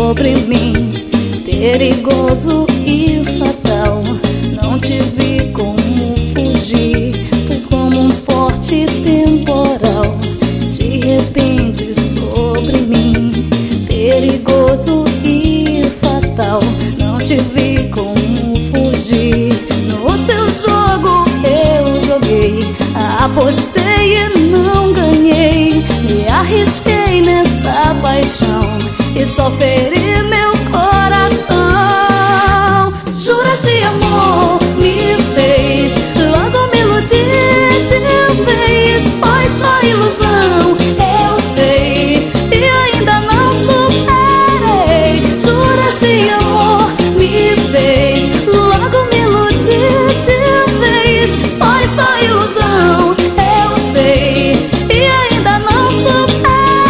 sobre mim, perigoso e fatal. Não tive como fugir, foi como um forte temporal. De repente sobre mim, perigoso e fatal. Não tive como fugir. No seu jogo eu joguei, apostei e não ganhei. Me arrisquei nessa paixão e só feri meu coração. Juras de amor me fez, logo me iludi de vez. Foi só ilusão, eu sei, e ainda não superei. Juras de amor me fez, logo me iludi de vez. Foi só ilusão, eu sei, e ainda não superei.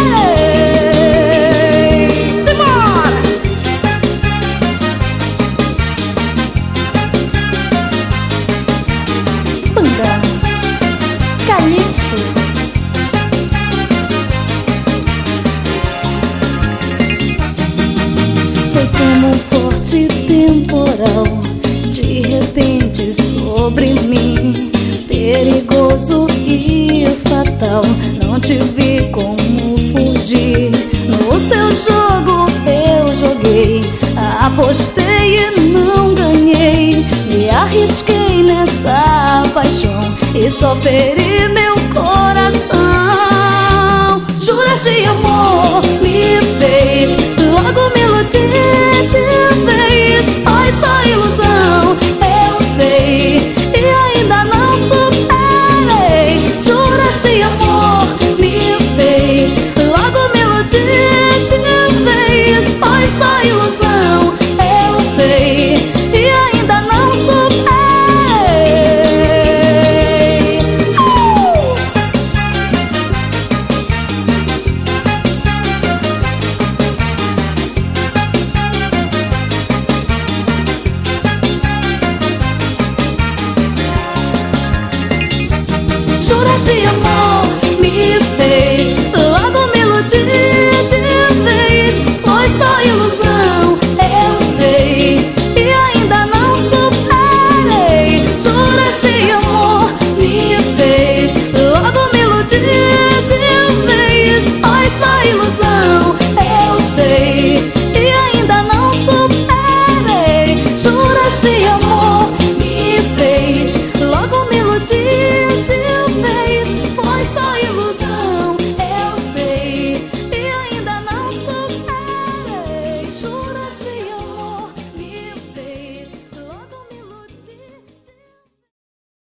Simbora! Banda Calypso. Foi como um forte temporal, de repente sobre mim, perigoso e fatal. Não tive como fugir. No seu jogo eu joguei, apostei e não ganhei. Me arrisquei nessa paixão e só feri meu coração. Juras de amor me fez, logo me iludi de vez. Foi só ilusão, eu sei, e ainda não superei. Juras de amor me fez, logo me iludi de vez. Foi só ilusão, eu sei, e ainda não superei. Juras de amor me fez, logo me iludi de vez. Foi só ilusão.